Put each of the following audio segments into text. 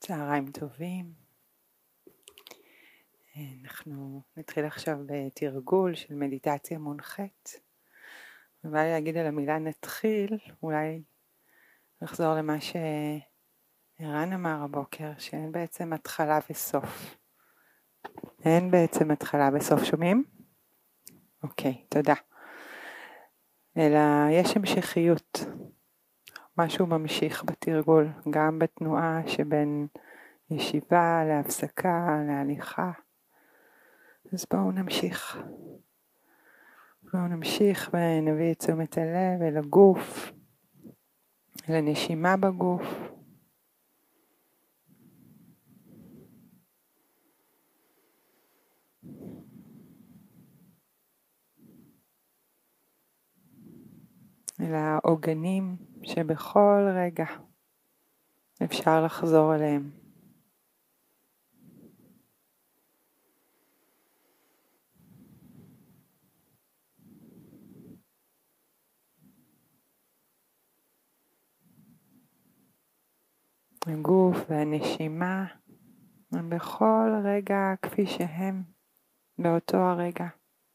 צהריים טובים. אנחנו נתחיל עכשיו בתרגול של מדיטציה מונחית. ובא לי להגיד על המילה נתחיל, אולי נחזור למה שערן אמר הבוקר, שאין בעצם התחלה וסוף. אין בעצם התחלה וסוף, שומעים? אוקיי, תודה. אלא יש המשכיות. משהו ממשיך בתרגול, גם בתנועה שבין ישיבה להפסקה, להליכה. אז בואו נמשיך. בואו נמשיך ונביא את תשומת הלב אל הגוף, אל הנשימה בגוף. אל העוגנים שבכל רגע אפשר לחזור אליהם. הגוף והנשימה הם בכל רגע כפי שהם באותו הרגע.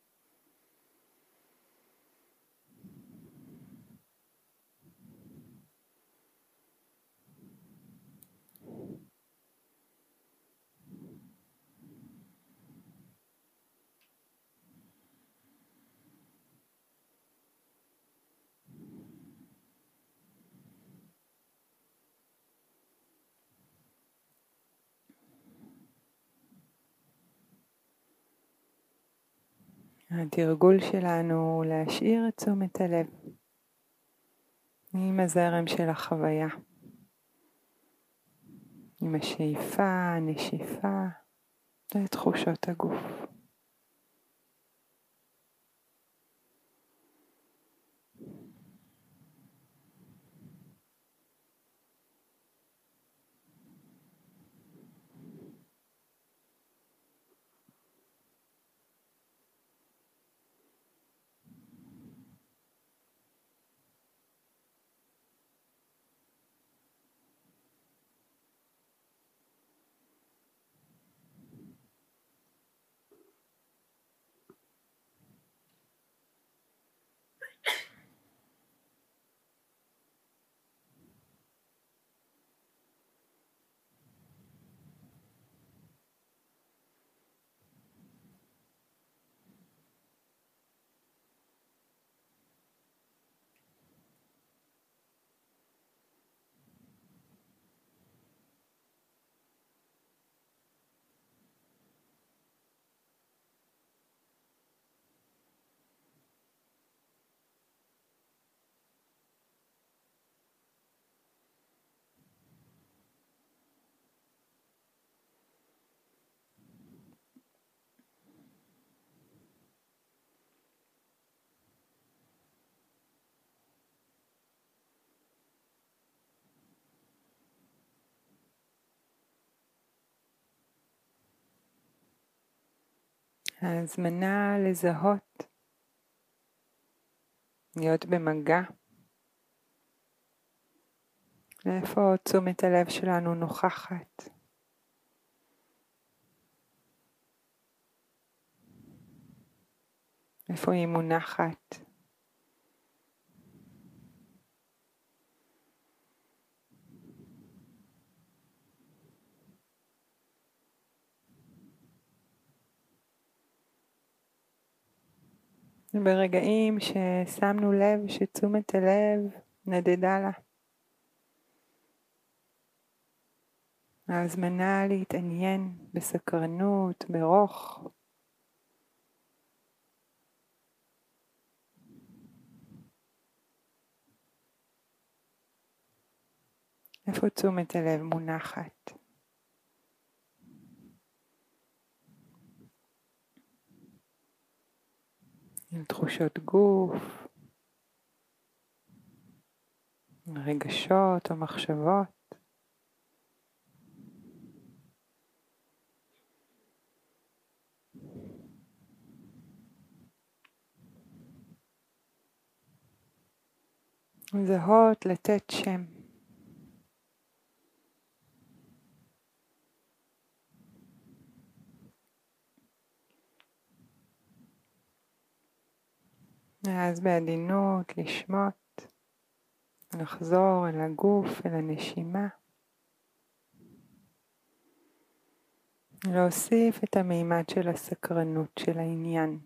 התרגול שלנו הוא להשאיר את תשומת הלב עם הזרם של החוויה, עם השאיפה, הנשיפה ותחושות הגוף. ההזמנה לזהות, להיות במגע, לאיפה תשומת הלב שלנו נוכחת. איפה היא מונחת. ברגעים ששמנו לב שתשומת הלב נדדה לה. ההזמנה להתעניין בסקרנות, ברוך. איפה תשומת הלב מונחת. עם תחושות גוף, רגשות או מחשבות. זהות, לתת שם. ואז בעדינות לשמוט, לחזור אל הגוף, אל הנשימה. להוסיף את המימד של הסקרנות של העניין.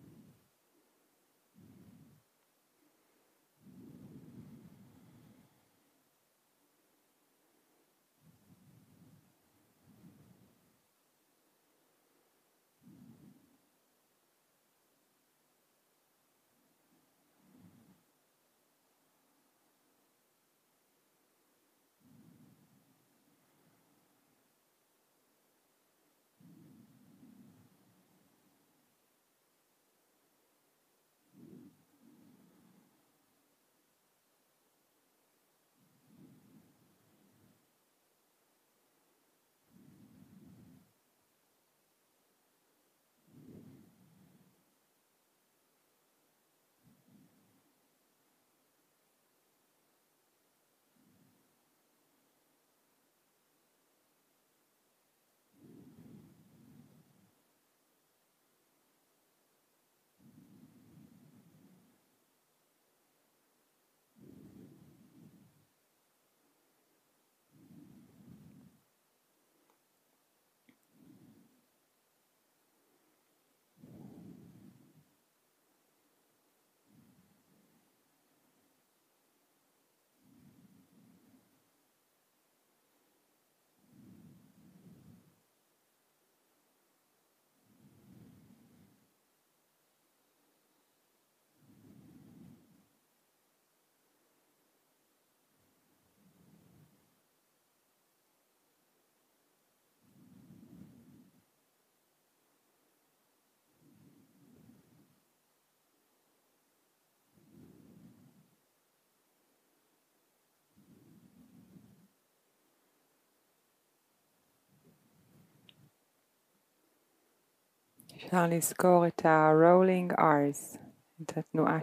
אפשר לזכור את ה-rolling R's, את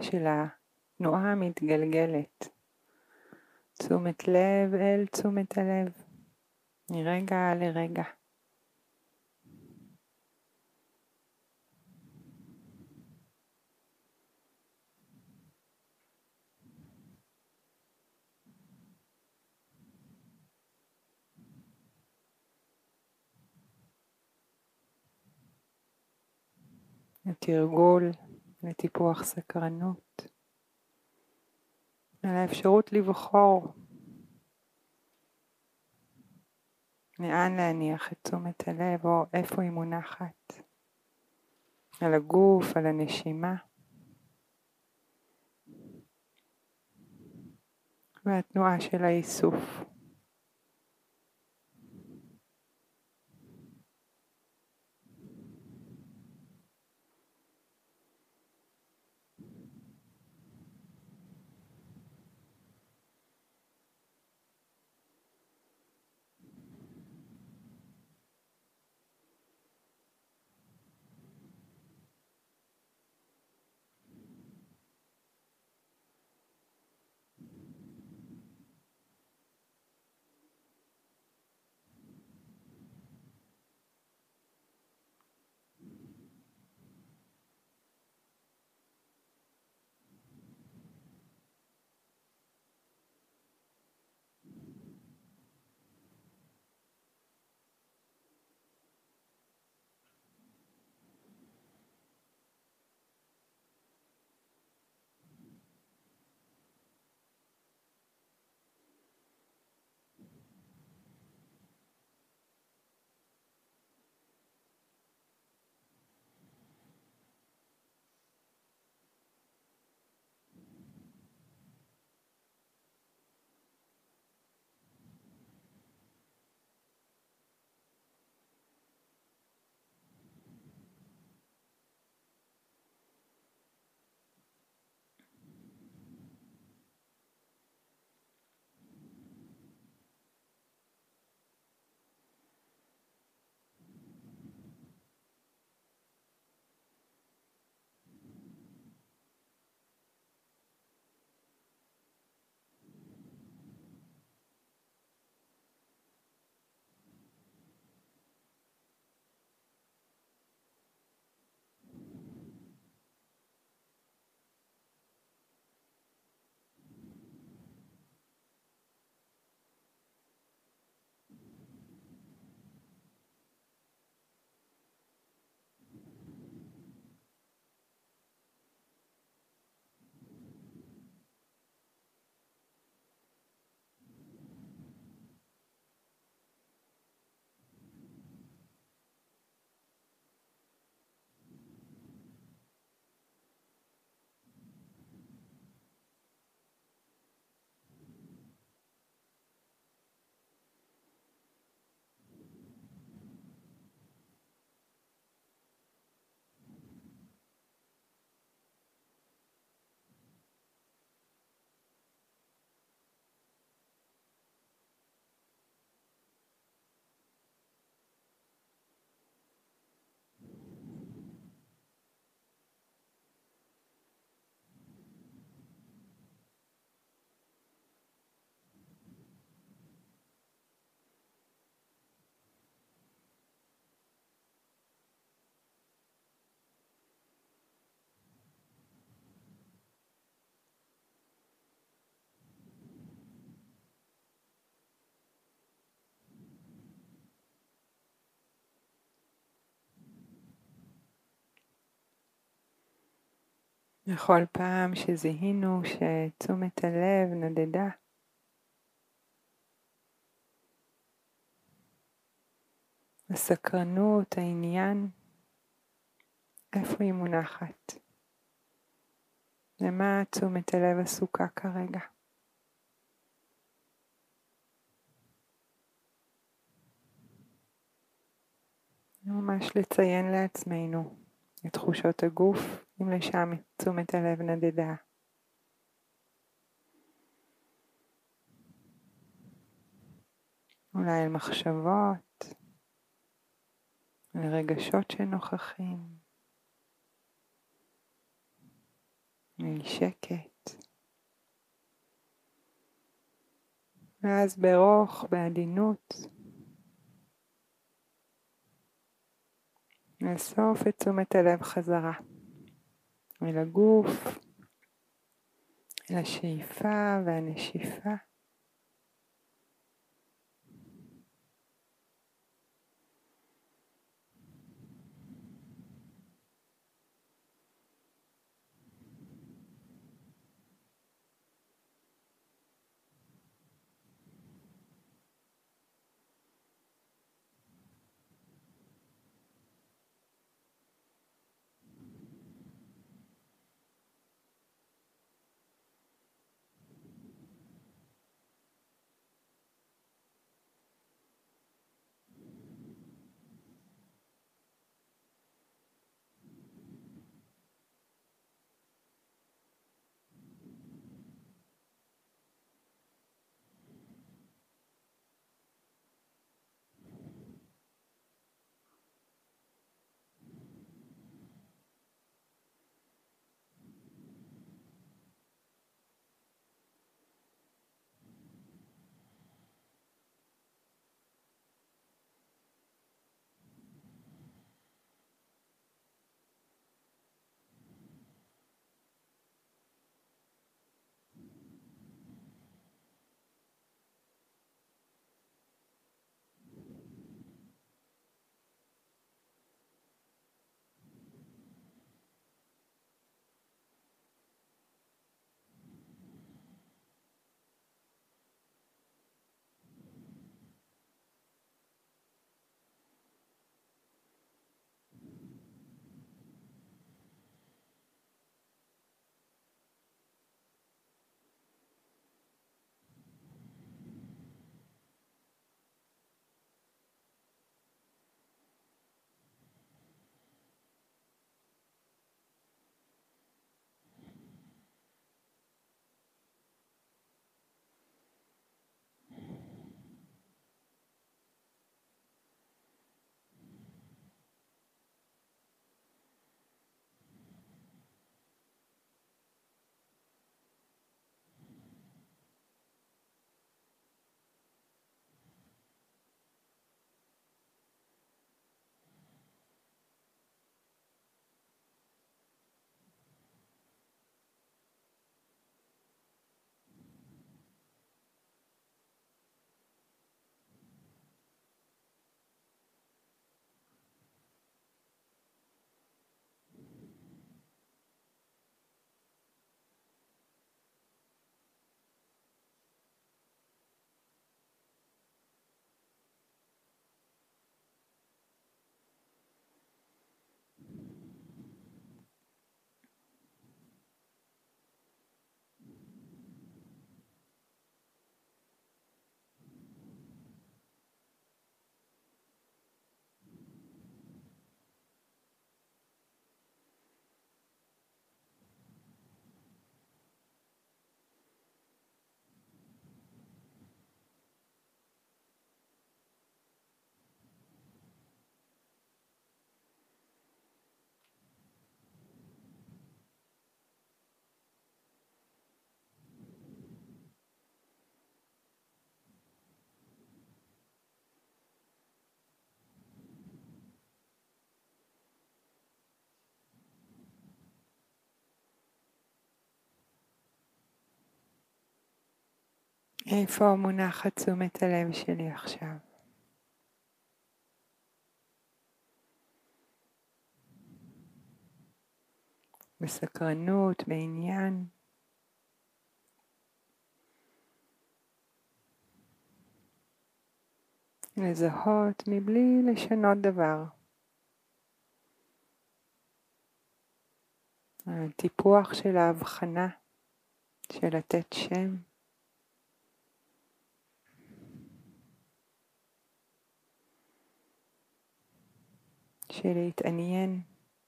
התנועה המתגלגלת. תשומת לב אל תשומת הלב, מרגע לרגע. התרגול לטיפוח סקרנות, על האפשרות לבחור לאן להניח את תשומת הלב או איפה היא מונחת, על הגוף, על הנשימה והתנועה של האיסוף. בכל פעם שזיהינו שתשומת הלב נדדה, הסקרנות, העניין, איפה היא מונחת? למה תשומת הלב עסוקה כרגע? ממש לציין לעצמנו את תחושות הגוף, אם לשם תשומת הלב נדדה. אולי על מחשבות, על רגשות שנוכחים, על שקט. ואז ברוך, בעדינות, לאסוף את תשומת הלב חזרה אל הגוף, אל השאיפה והנשיפה. איפה מונחת תשומת הלב שלי עכשיו? בסקרנות, בעניין. לזהות מבלי לשנות דבר. הטיפוח של ההבחנה, של לתת שם. של להתעניין.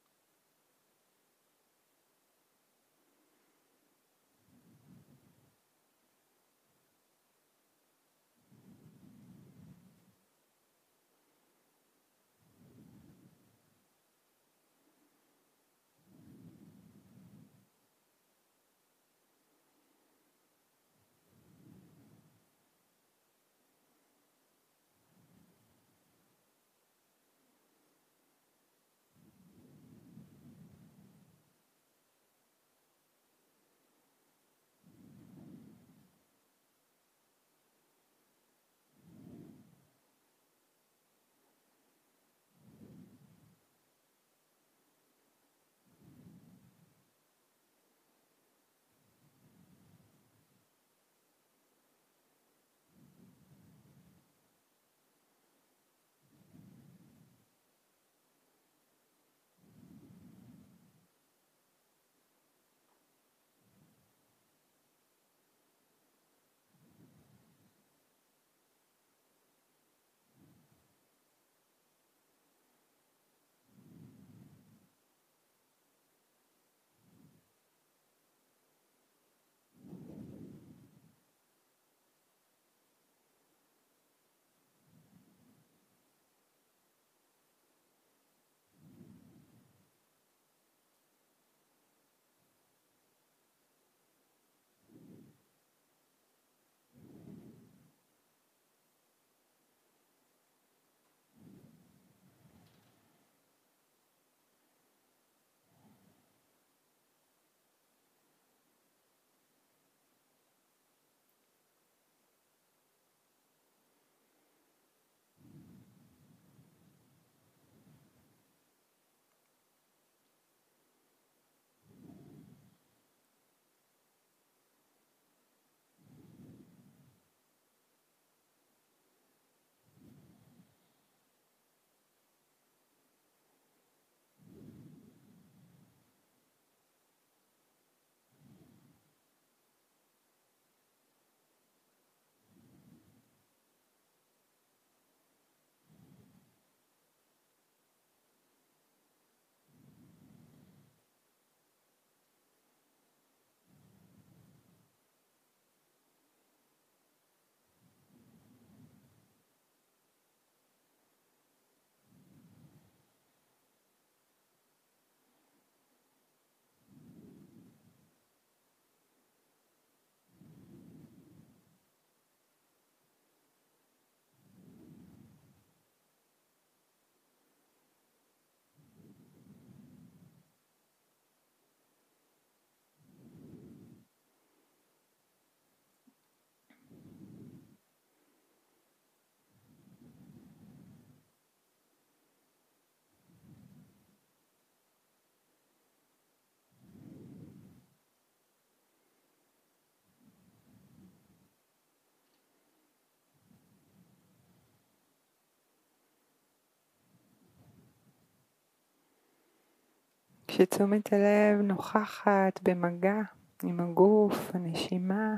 כשתשומת הלב נוכחת במגע עם הגוף, הנשימה,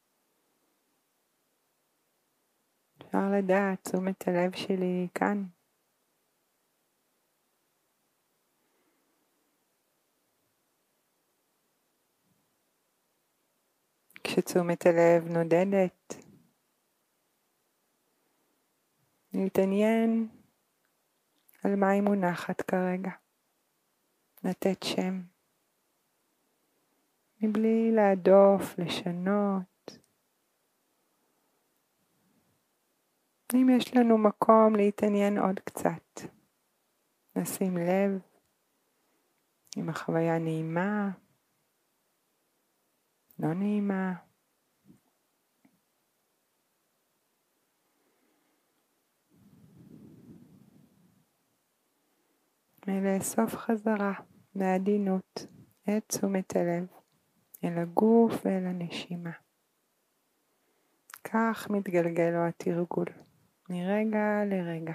אפשר לדעת, תשומת הלב שלי כאן. כשתשומת הלב נודדת, להתעניין על מה היא מונחת כרגע, לתת שם, מבלי להדוף, לשנות. אם יש לנו מקום להתעניין עוד קצת, נשים לב אם החוויה נעימה, לא נעימה. ולאסוף חזרה בעדינות את תשומת הלב אל הגוף ואל הנשימה. כך מתגלגל לו התרגול, מרגע לרגע.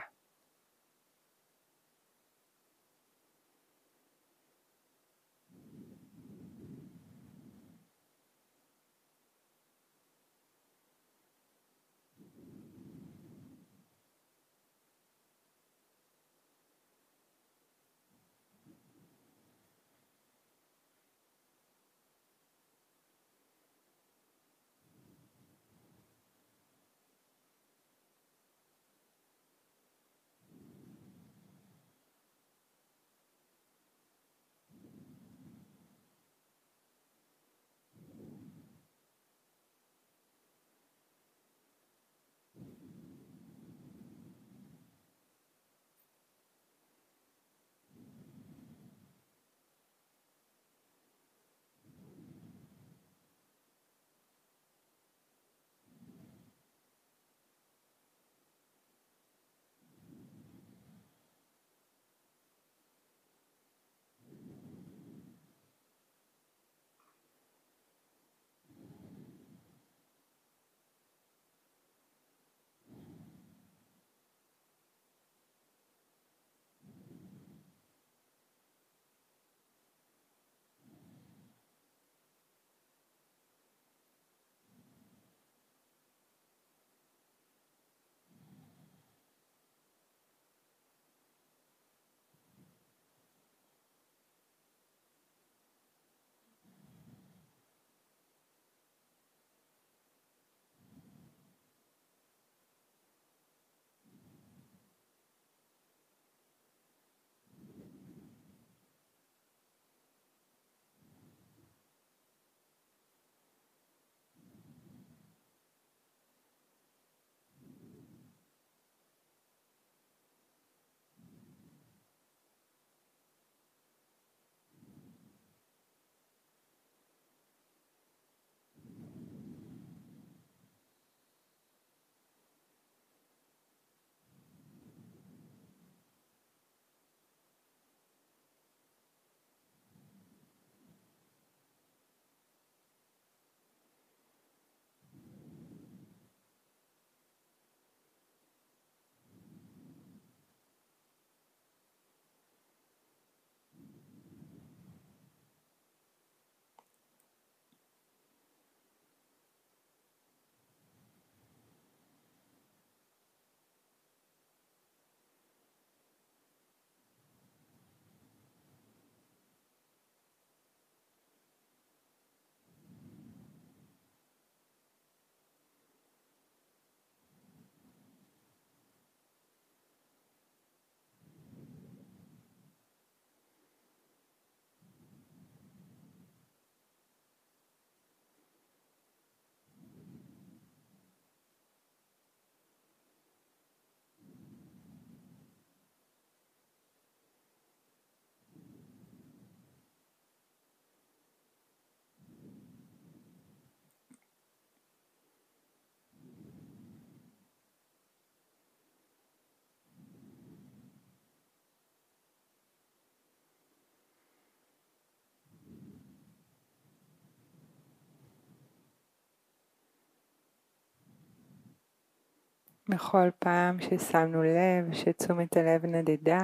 בכל פעם ששמנו לב שתשומת הלב נדדה,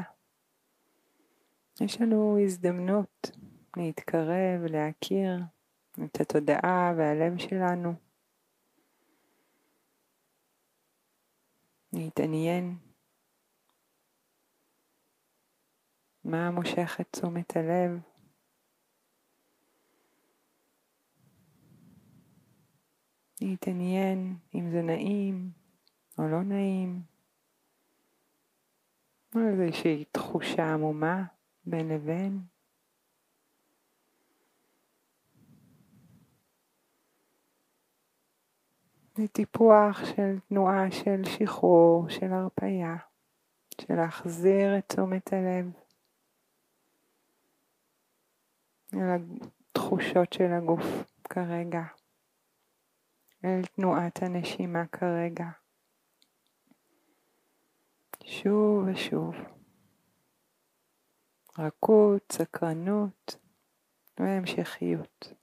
יש לנו הזדמנות להתקרב, להכיר את התודעה והלב שלנו, להתעניין מה מושך את תשומת הלב, להתעניין אם זה נעים או לא נעים, או איזושהי תחושה עמומה בין לבין. זה טיפוח של תנועה של שחרור, של הרפאיה, של להחזיר את תשומת הלב אל התחושות של הגוף כרגע, אל תנועת הנשימה כרגע. שוב ושוב. רכות, סקרנות, והמשכיות.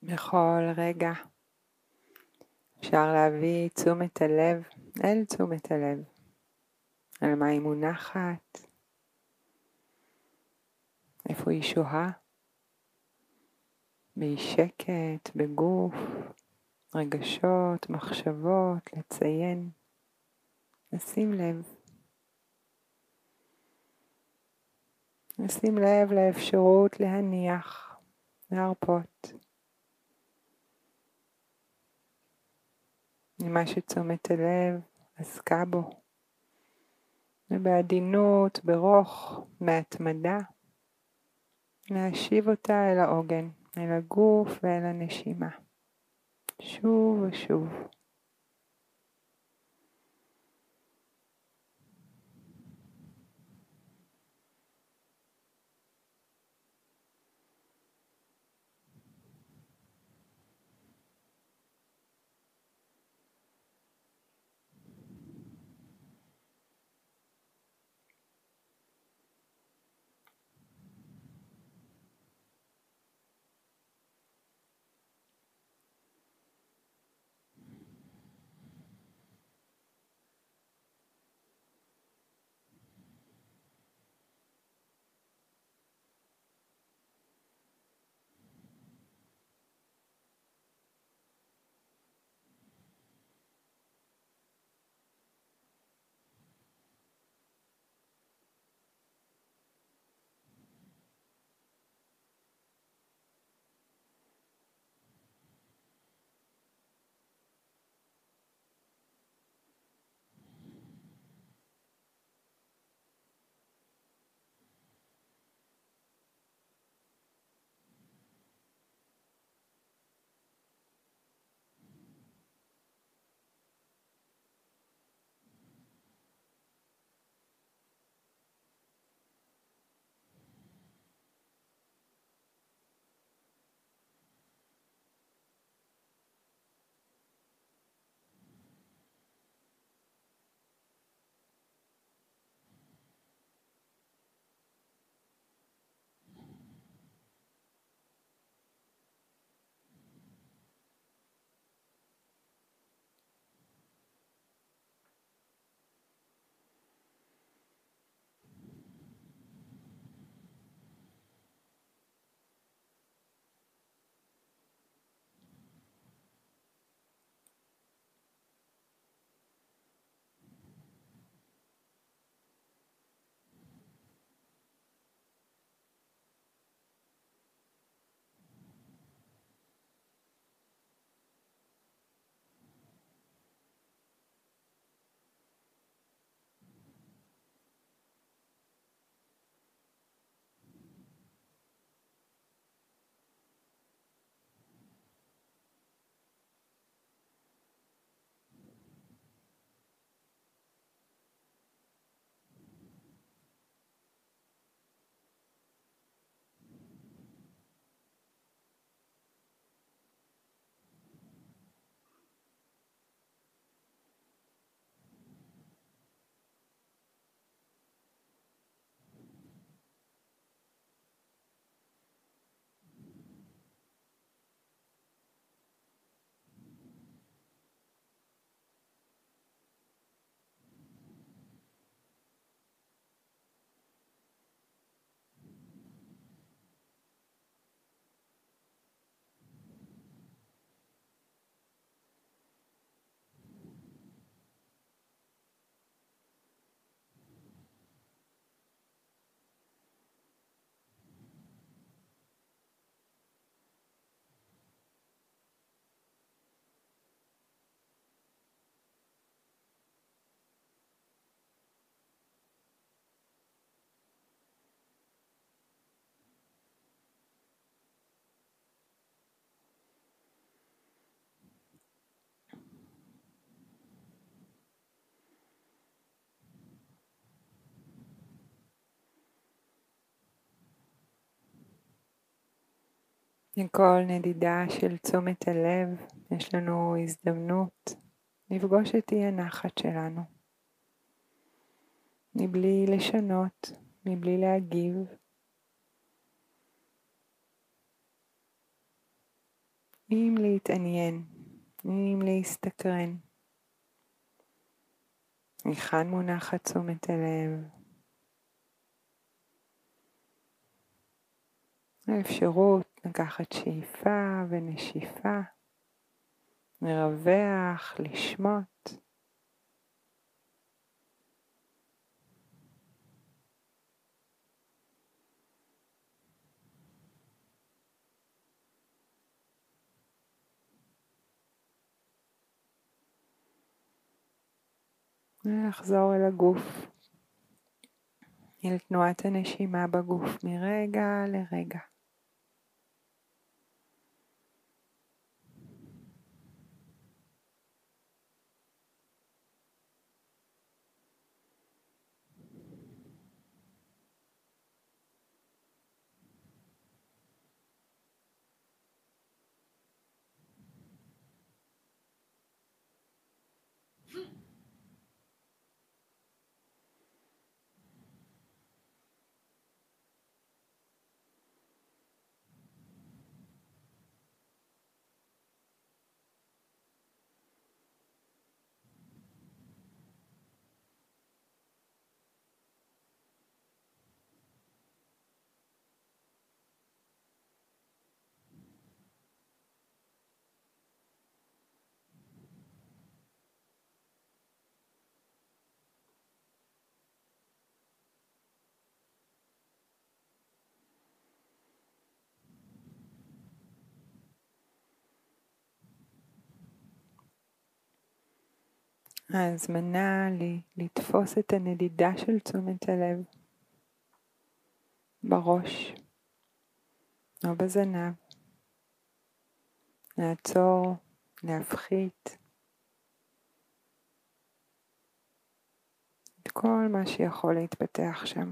בכל רגע אפשר להביא תשומת הלב אל תשומת הלב, על מה היא מונחת, איפה היא שוהה, באי שקט, בגוף, רגשות, מחשבות, לציין, לשים לב. לשים לב לאפשרות להניח, להרפות. ממה שתשומת הלב עסקה בו. ובעדינות, ברוך, בהתמדה, להשיב אותה אל העוגן, אל הגוף ואל הנשימה. שוב ושוב. עם כל נדידה של תשומת הלב, יש לנו הזדמנות לפגוש את אי הנחת שלנו. מבלי לשנות, מבלי להגיב. אם להתעניין, אם להסתקרן. היכן מונחת תשומת הלב? האפשרות לקחת שאיפה ונשיפה, לרווח, לשמוט. ולחזור אל הגוף, אל תנועת הנשימה בגוף מרגע לרגע. ההזמנה לי לתפוס את הנדידה של תשומת הלב בראש או בזנב, לעצור, להפחית את כל מה שיכול להתפתח שם.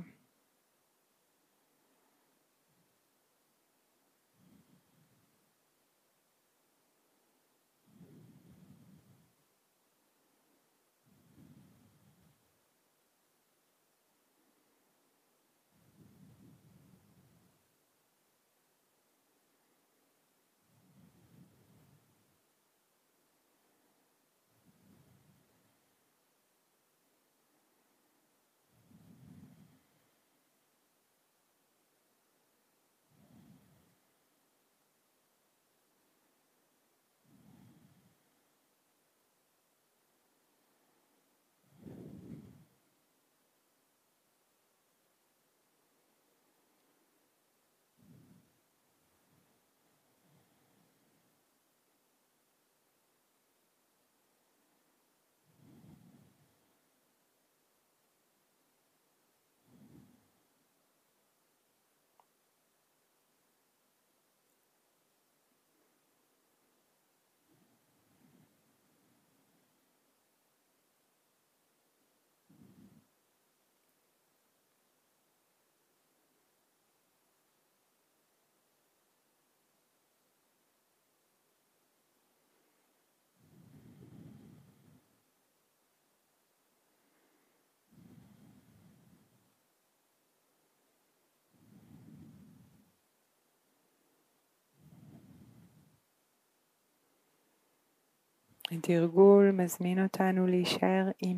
התרגול מזמין אותנו להישאר עם.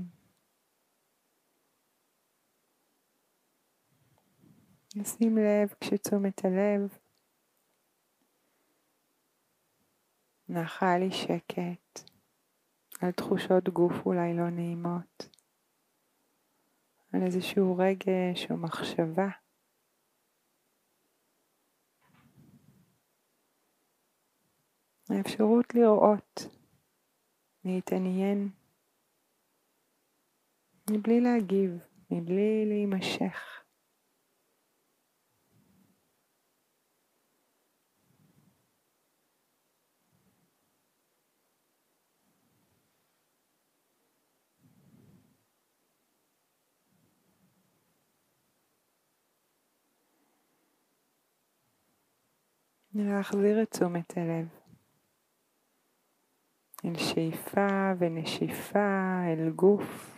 נשים לב כשתשומת הלב נחה לי שקט, על תחושות גוף אולי לא נעימות, על איזשהו רגש או מחשבה. האפשרות לראות, להתעניין, מבלי להגיב, מבלי להימשך. להחזיר את תשומת הלב אל שאיפה ונשיפה, אל גוף.